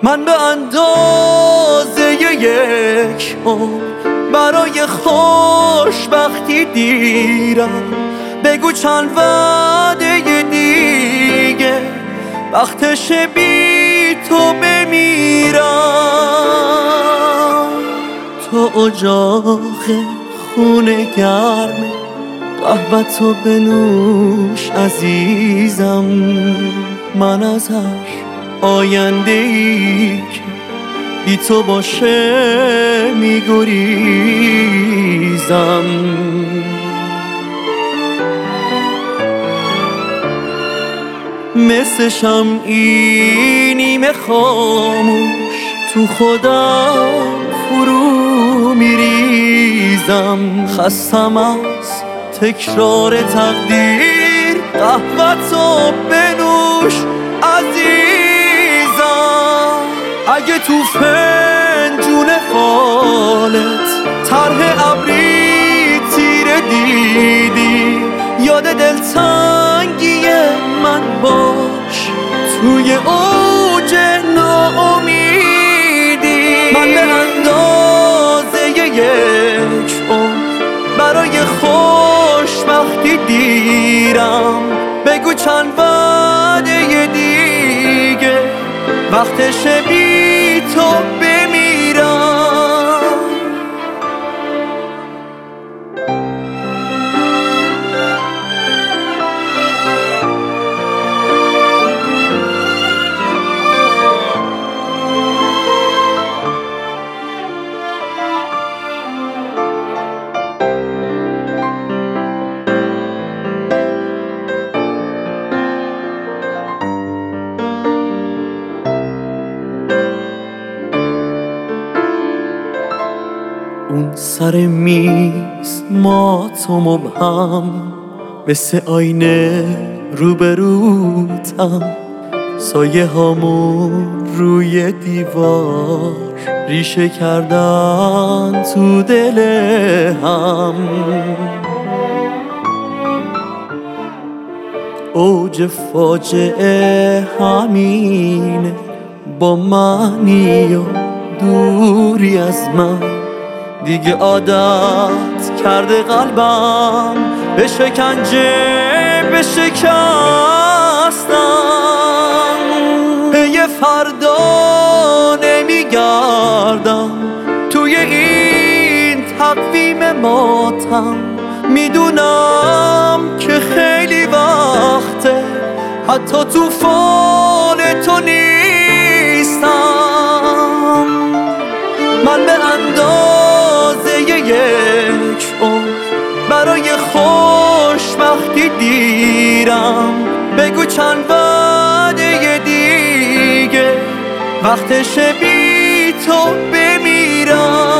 من به اندازه یک عمر برای خوشبختی دیرم. بگو چند وعده دیگه وقتشه بی تو بمیرم. تو اجاق خونه گرمه، قهوه‌تو بنوش عزیزم. من از هر آینده‌ای که بی تو باشه میگریزم. مثل شمعی نیمه خاموش تو خودم فرو میریزم. خستم از تکرار تقدیر، قهوه‌تو بنوش عزیزم. اگه تو فنجون حالت طرح ابری تیره دیدی، یاد دلتنگی من باش توی اوج ناامیدی. من به اندازه یک عمر برای خوشبختی دیرم. بگو چند وعده دیگه وقتشه بی تو بمیرم. اون سر میز ما تو مبهم، مثل آینه روبروتم. سایه هامون روی دیوار ریشه کردن تو دل هم. اوج فاجعه همینه، با معنی و دوری از من. دیگه عادت کرده قلبم به شکنجه بشکستم. پی فردا نمیگردم توی این تقویم ماتم. میدونم که خیلی وقته حتی توفان تو نیستم. من به اندازه یک عمر برای خوشبختی دیرم. بگو چند وعده دیگه وقتشه بی تو بمیرم.